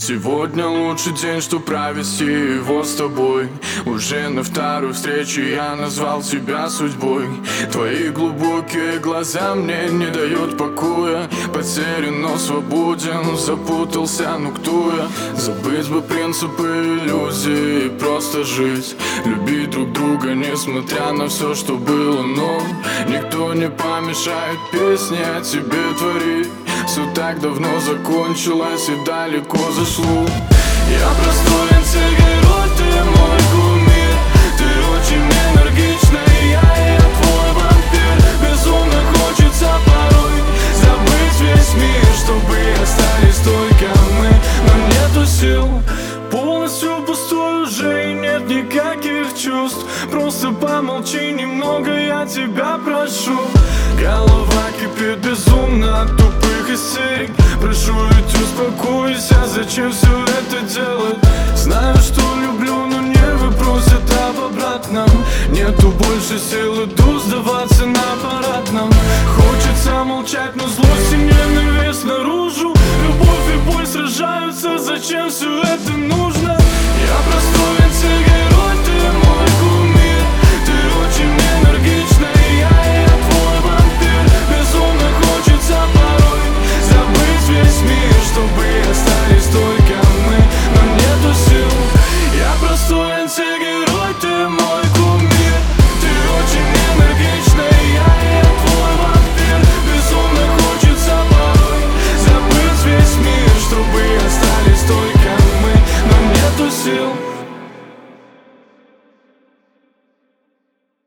Сегодня лучший день, чтоб провести его с тобой. Уже на второй встрече я назвал тебя судьбой. Твои глубокие глаза мне не дают покоя. Потерян, но свободен, запутался, ну кто я? Забыть бы принципы иллюзий, просто жить. Любить друг друга, несмотря на все, что было, но никто не помешает песни о тебе творить. Все так давно закончилось и далеко зашло. Я простой антигерой, ты мой кумир. Ты очень энергичная, я твой вампир. Безумно хочется порой забыть весь мир, чтобы остались только мы, но нету сил. Полностью пустой уже и нет никаких чувств. Просто помолчи немного, я тебя прошу. Голова кипит безумно от тупых истерик. Прошу, ведь успокойся, зачем все это делать? Знаю, что люблю, но нервы просят об обратном. Нету больше сил, иду сдаваться на аппаратном. Хочется молчать, но злость и нервный вес наружу. Любовь и боль сражаются, зачем все это?